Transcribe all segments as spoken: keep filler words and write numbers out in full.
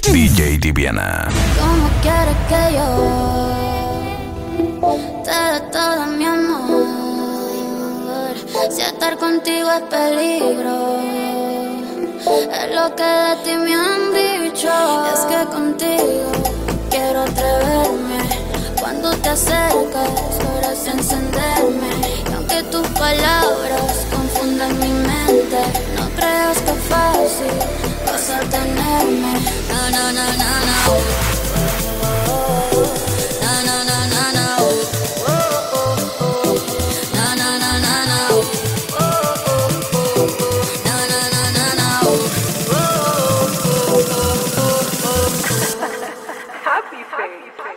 D J Diviana. ¿Cómo quieres que yo te dé todo mi amor? Si estar contigo es peligro, es lo que de ti me han dicho. Es que contigo quiero atreverme. Cuando te acercas logras encenderme. Y aunque tus palabras confundan mi mente, no creas que es fácil vas a tenerme. No, no, no, no, no. No, no, no, no, no. No, no, no, no, no. No, no, no, no, no. Happy face.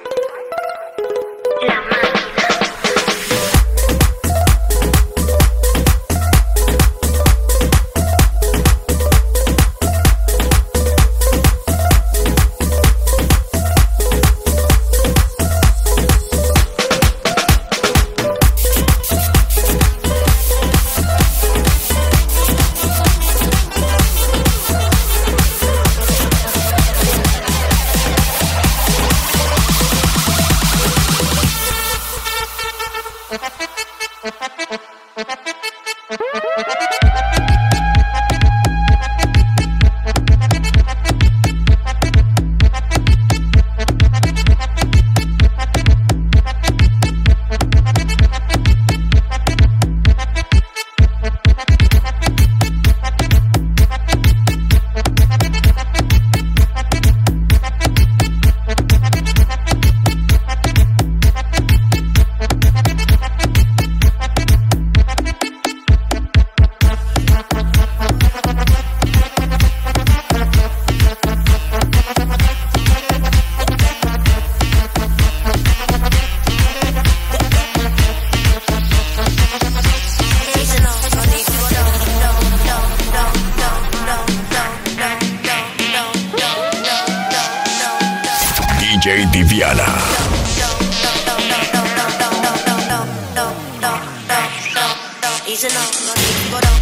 D J Diviana. Easy now, no need to go down.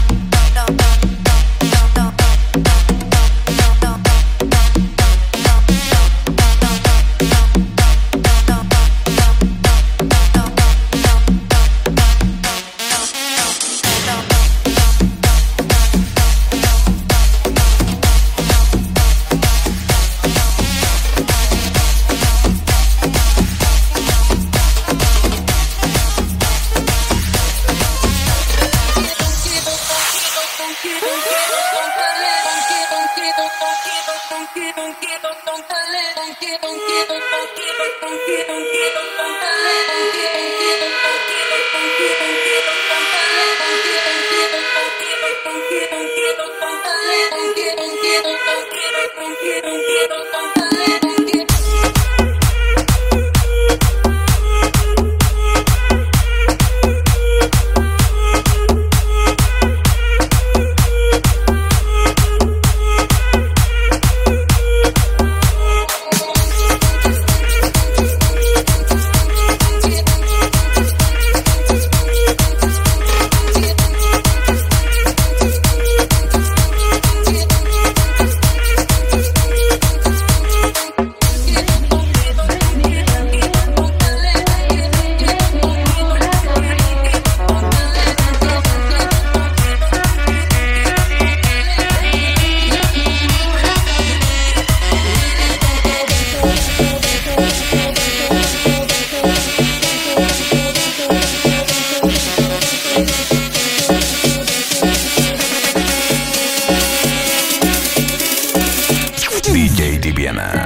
D J Diviana.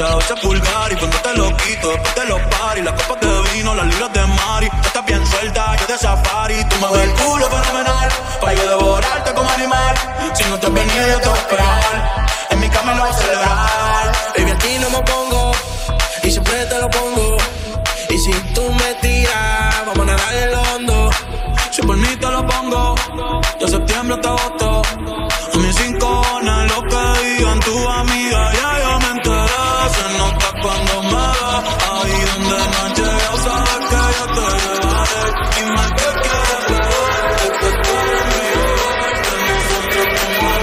noche a veces vulgar y cuando te lo quito, después te lo pari. Las copas de vino, las libras de Mari. Tú estás bien suelta, yo de safari. Tú me ves el culo fenomenal, pa' yo devorarte como animal. Si no te has venido yo te voy a esperar, en mi cama lo voy a celebrar. Baby, a ti no me pongo, y siempre te lo pongo. Y si tú me tiras, vamos a nadar en lo hondo. Si por mí te lo pongo, de septiembre hasta agosto. A mí sin cojones lo que digan tu amiga, ya yo me enteré. Se nota cuando me da, ahí donde no has llegado, sabes que yo te llevaré. Dime qué quieres beber, que te estoy mío, que nosotros como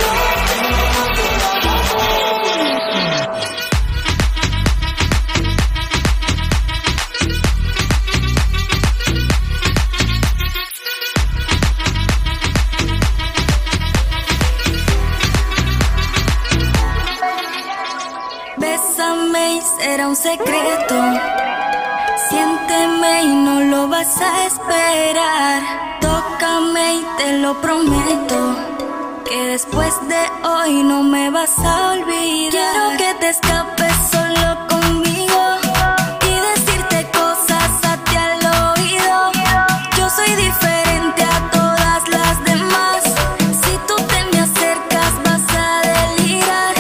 Bésame y será un secreto. Siénteme y no lo vas a esperar. Tócame y te lo prometo, que después de hoy no me vas a olvidar. Quiero que te escapes solo conmigo y decirte cosas a ti al oído. Yo soy diferente a todas las demás. Si tú te me acercas vas a delirar.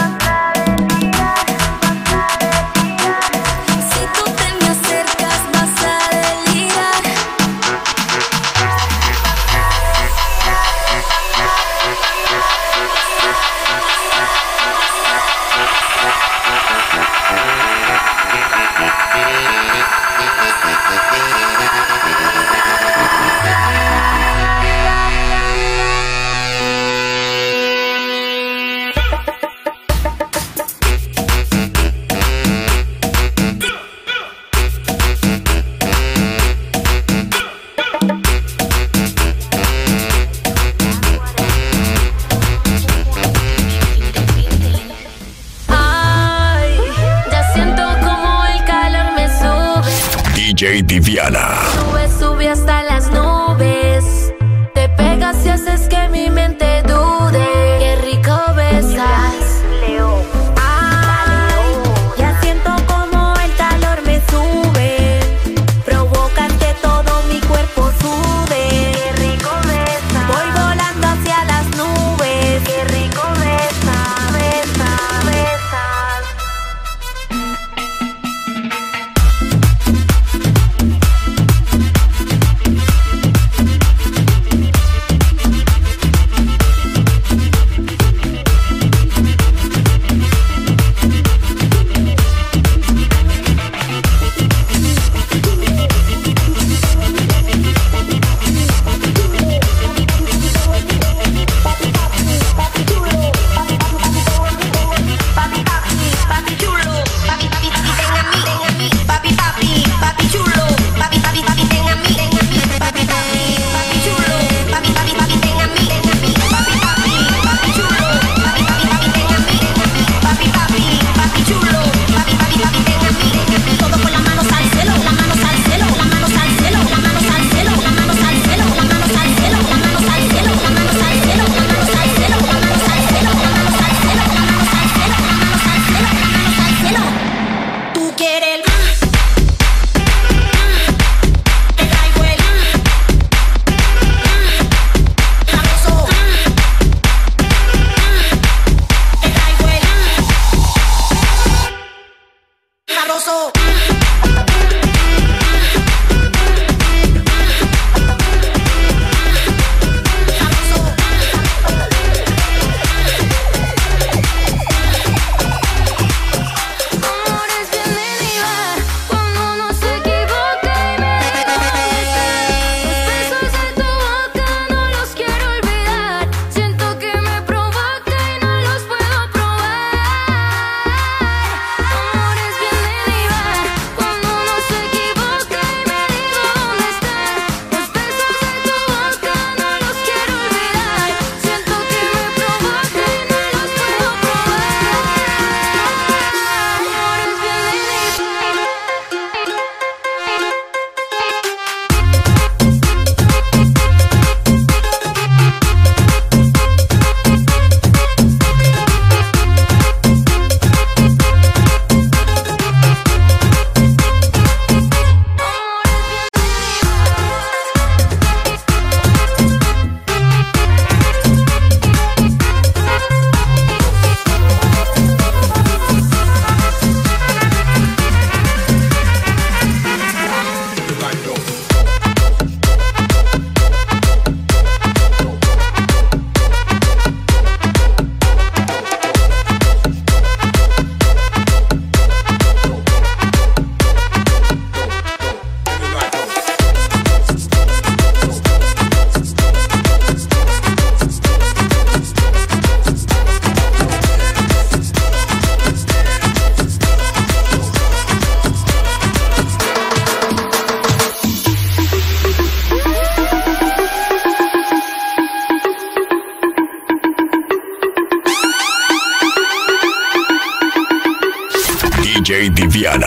Si tú te me acercas vas a delirar. Ay, ya siento como el calor me sube. D J Diviana. Sube, sube hasta las nubes. Te pegas y haces que mi mente dude. Qué rico besas. Ay, ya siento como el calor me sube. Provocas que todo mi cuerpo sude. Qué rico besas. Voy volando hacia las nubes. Qué rico besas, besas, besas. J Diviana.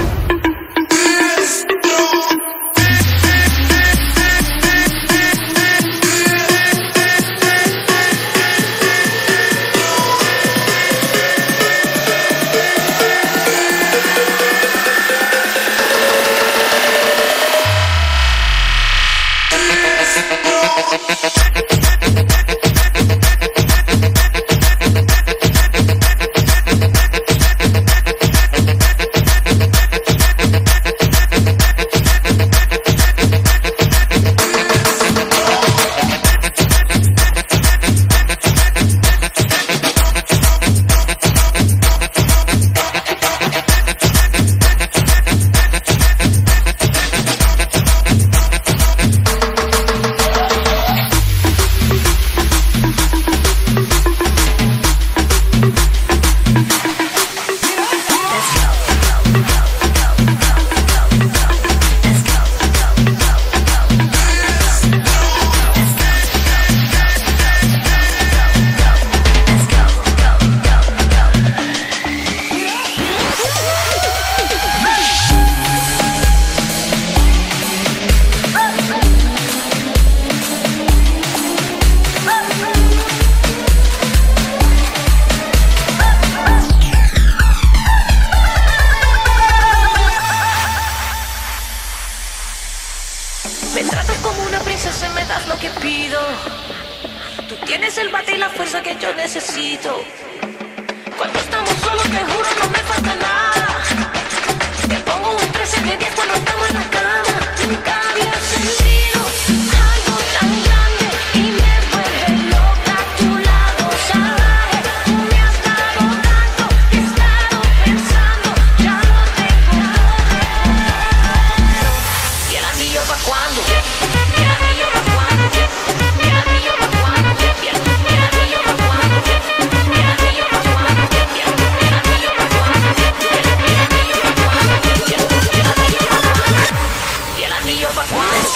Me tratas como una princesa y me das lo que pido. Tú tienes el bate y la fuerza que yo necesito. Cuando estamos solos te juro no me falta nada. Te pongo un trece de diez cuando estamos en la cama. Nunca había sentido algo tan grande y me vuelve loca a tu lado salvaje. Tú me has dado tanto que he estado pensando, ya no tengo todo. ¿Y el anillo pa' cuándo? ¿Y el anillo pa' cuándo? ¿Y el anillo pa' cuándo? ¿Y el anillo pa' cuándo? ¿Y el anillo pa' cuándo? ¿Y el anillo pa' cuándo? ¿Y el anillo pa' cuándo? ¿Y el anillo pa' cuándo? ¿Y el anillo pa' cuándo?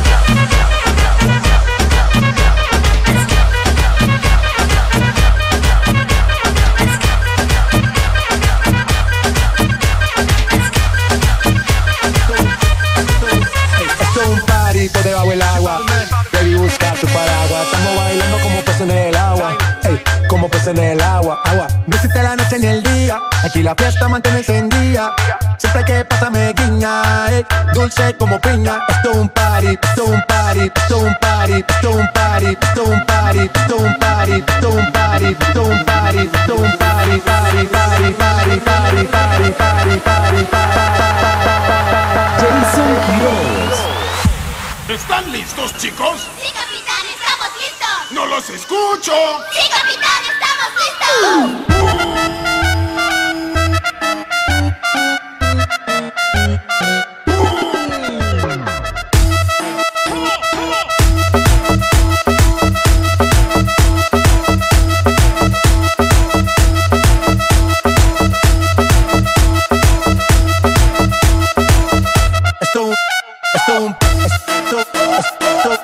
Esto es un party por debajo del agua. Baby, busca tu paraguas. Estamos bailando como peces en el agua. Ey, como peces en el agua. Agua, no existe la noche ni el día. Aquí la fiesta mantiene encendida. Siempre que pasa me guiña. Ey, dulce como piña. Esto es un party, esto es un party, esto es un party, esto es un party, esto es un party, esto es un party, esto es un party, esto es un party, esto es un party, party, party, party, party, party, party, party, party. Jason Quiroz. ¿Están listos, chicos? ¡Sí, capitán! ¡Estamos listos! ¡No los escucho! ¡Sí, capitán! ¡Estamos listos! Esto, esto, esto, esto,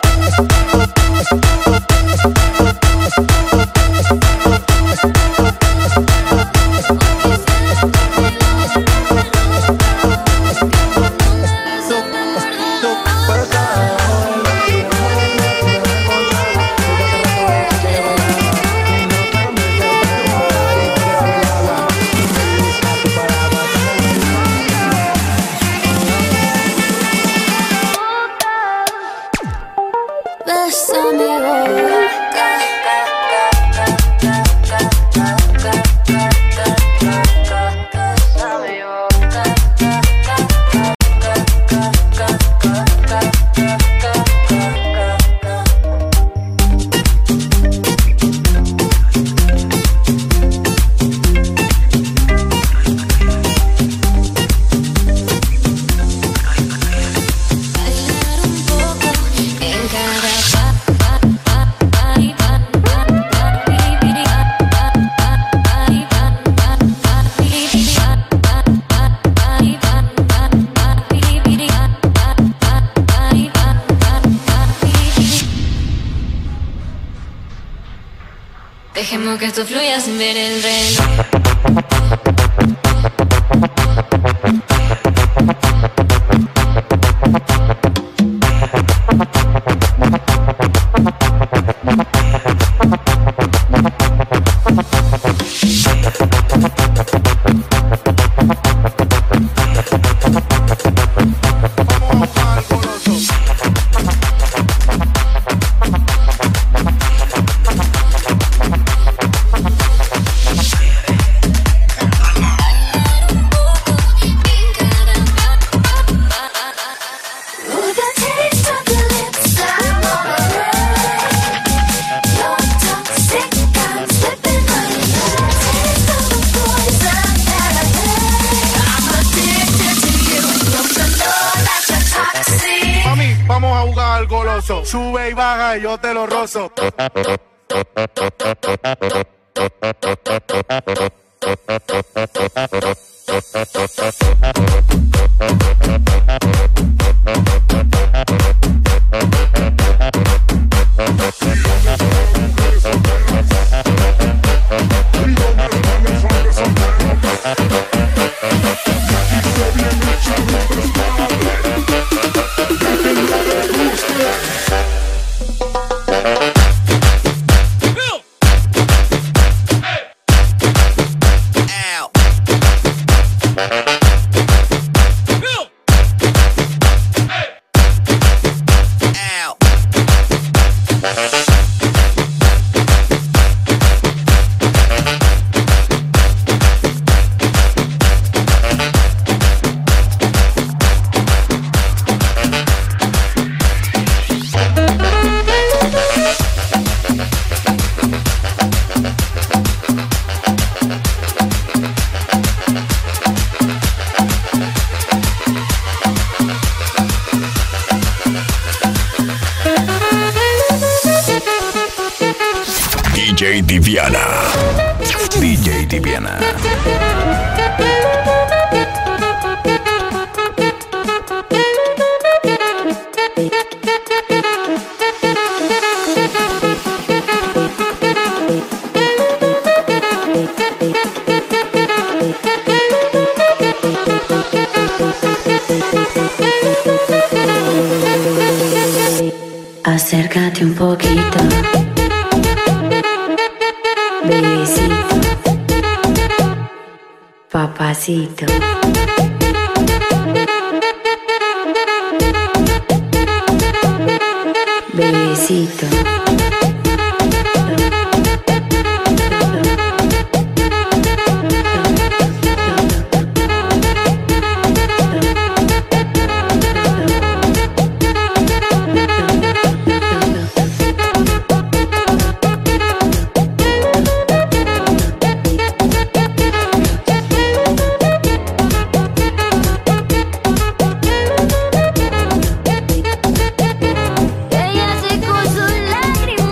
Besa mi boca. Dejemos que esto fluya sin ver el reloj. sabroso. Sube y baja y yo te lo rozo. D J Diviana. D J Diviana. Acércate un poquito, bebecito, papacito. Bebecito. Ella secó sus lágrimas.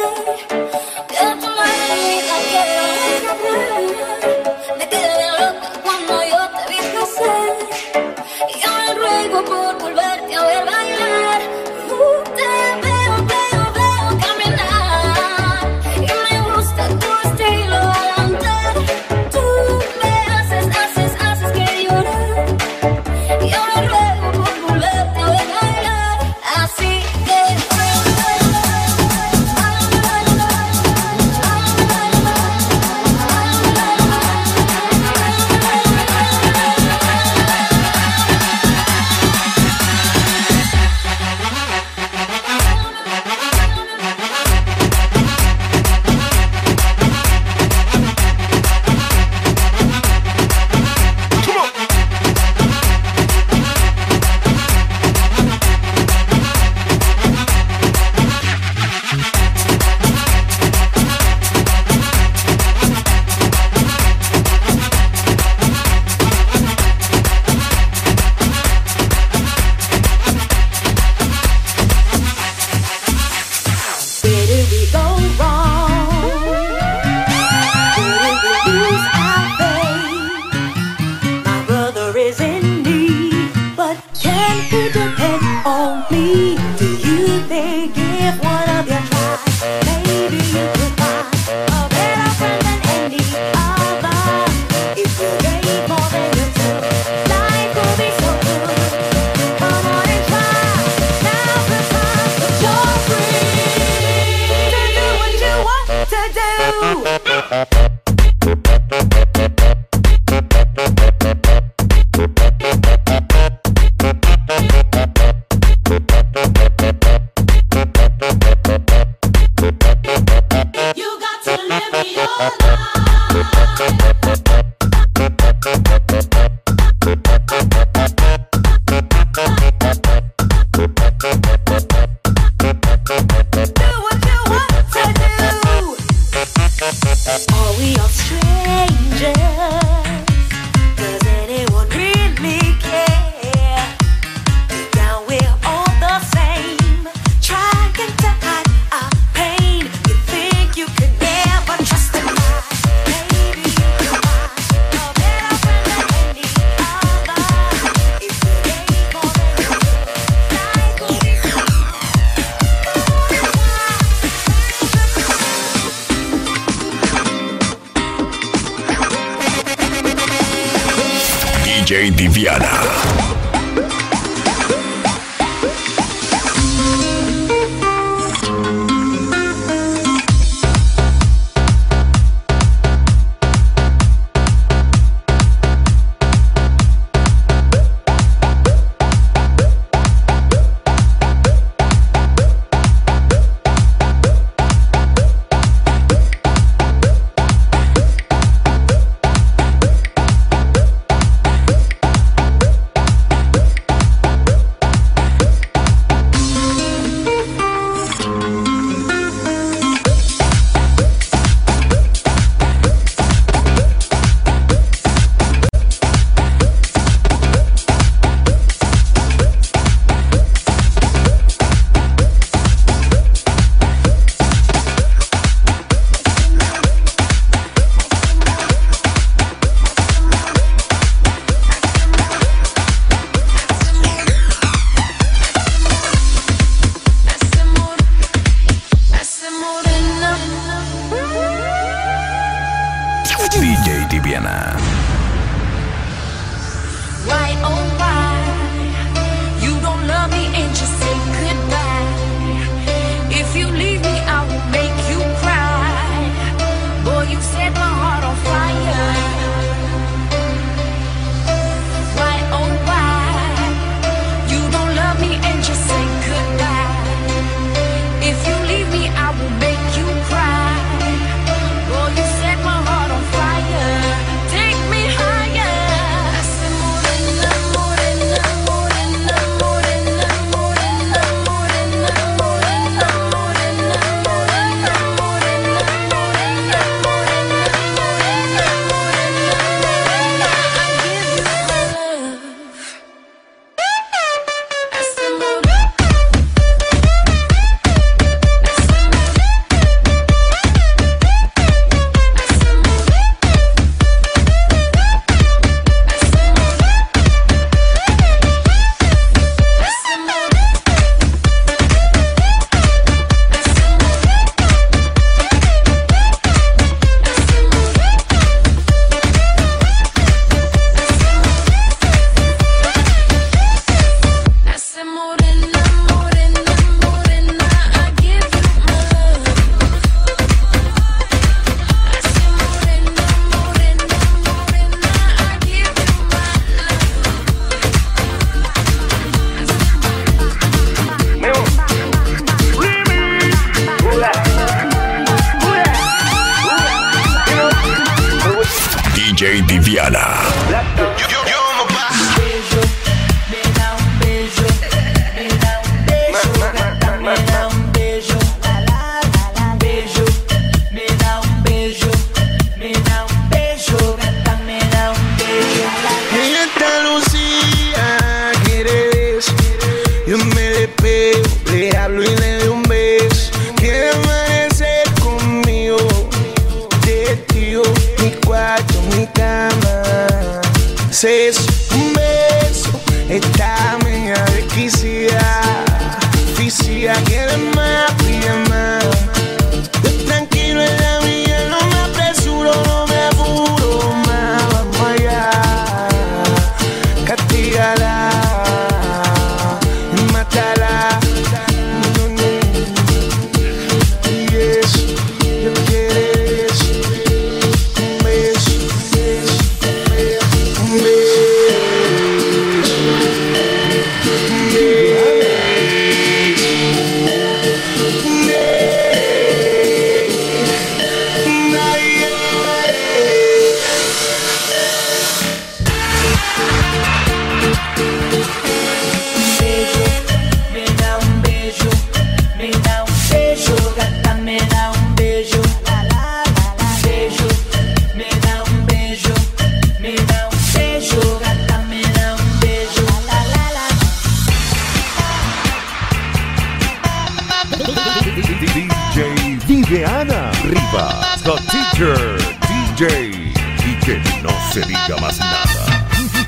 que tu madre la quiero saber. Me quedé loca cuando yo te vi crecer. Y yo me ruego por volverte a ver bailar. Uh, te veo, veo, veo caminar. Y me gusta tu estilo al andar. Tú me haces, haces, haces que llorar. Y yo me ruego por volverte a ver bailar. Así que D J Diviana. Viana. Un beso, esta media desquiciada, física, quiere más, pide más. Yo tranquilo en la mía, no me apresuro, no me apuro más. Vamos allá, castígala y mátala. No, no. Y eso, yo quiero eso. Un beso, un beso, un beso. Viana Rivas, the teacher, D J, y que no se diga más nada.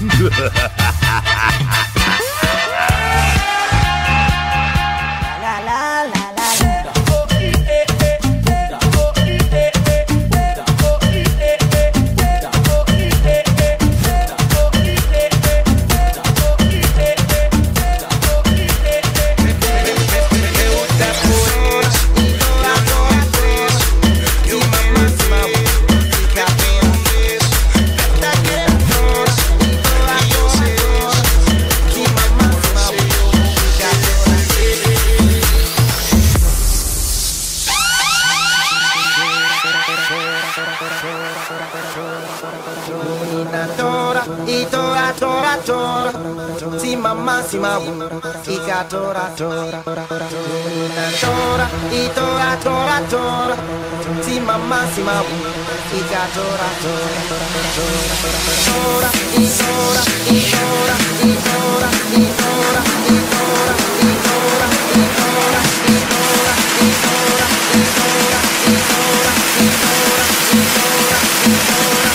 Y tora, tora, tora, si mamá, si mamá, y ca tora, tora, una tora, y tora, tora, tora, si mamá, si mamá, y ca tora, tora, tora, y tora, y tora, y tora, y tora, y tora, y tora, y tora, y tora, y tora, y tora, y tora, y tora, y tora, y tora.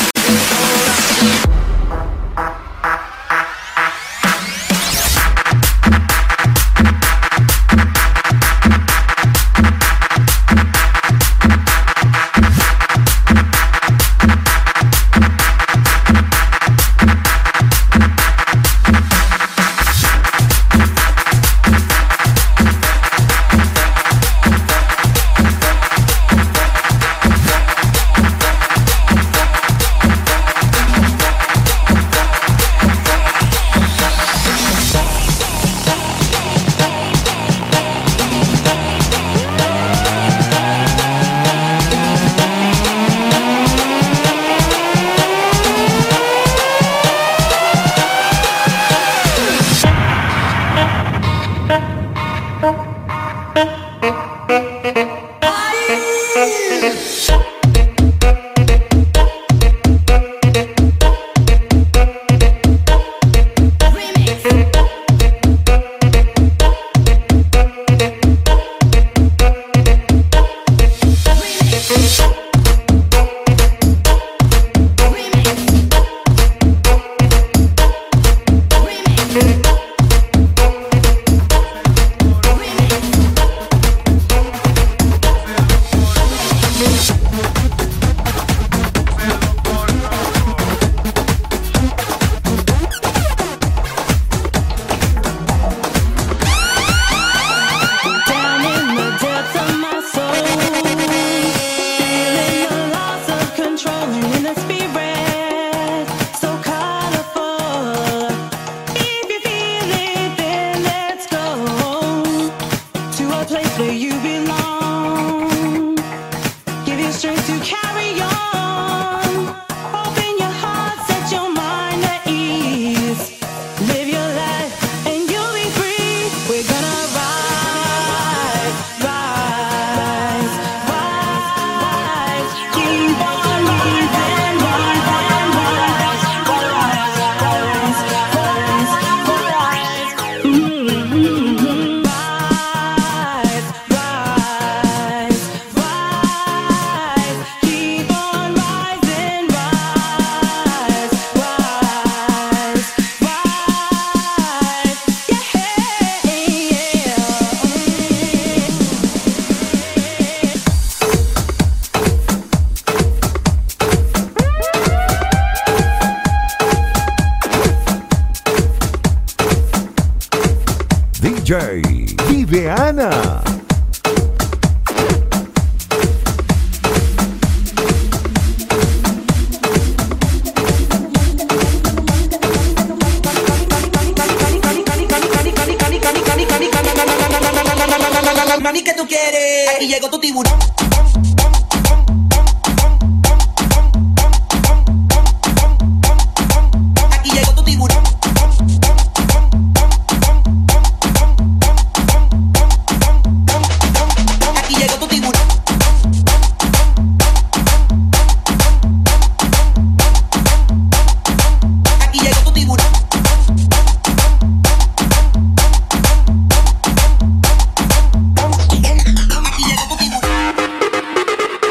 J Viviana. Mami, ¿qué tú quieres? Aquí llegó tu tiburón. Aquí llegó tu tiburón. Aquí llegó tu tiburón. Aquí llegó tu tiburón.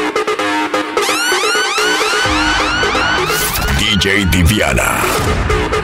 D J Viviana.